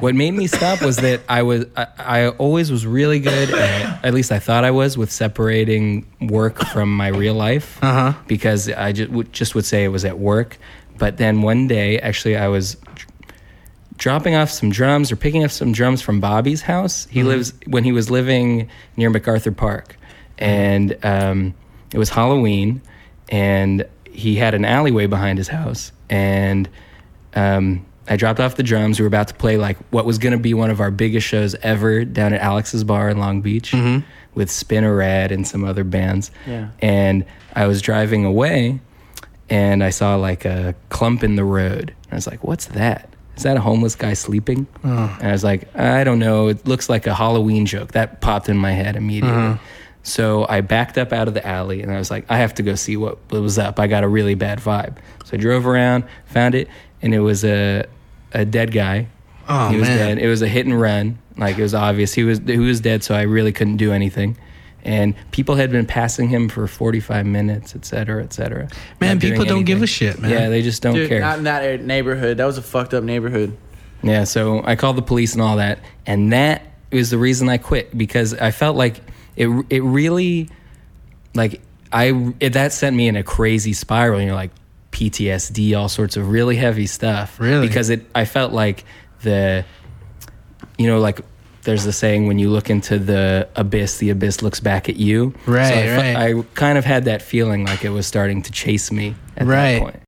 What made me stop was that I always was really good at least I thought I was, with separating work from my real life. Because I just would say it was at work. But then one day, actually, I was dropping off some drums or picking up some drums from Bobby's house. He when he was living near MacArthur Park, and it was Halloween, and he had an alleyway behind his house, and I dropped off the drums. We were about to play like what was going to be one of our biggest shows ever down at Alex's Bar in Long Beach with Spinner Rad and some other bands. Yeah. And I was driving away, and I saw like a clump in the road. I was like, what's that? Is that a homeless guy sleeping? And I was like, I don't know. It looks like a Halloween joke. That popped in my head immediately. So I backed up out of the alley, and I was like, I have to go see what was up. I got a really bad vibe. So I drove around, found it, and it was a dead guy. He was dead. It was a hit and run. Like, it was obvious. He was dead, so I really couldn't do anything. And people had been passing him for 45 minutes, et cetera, et cetera. Man, people don't give a shit, man. Yeah, they just don't care. Not in that neighborhood. That was a fucked up neighborhood. Yeah, so I called the police and all that, and that was the reason I quit, because I felt like it really, like, that sent me in a crazy spiral, like PTSD, all sorts of really heavy stuff. Really? Because I felt like like there's the saying, when you look into the abyss looks back at you. Right, so I kind of had that feeling like it was starting to chase me at that point.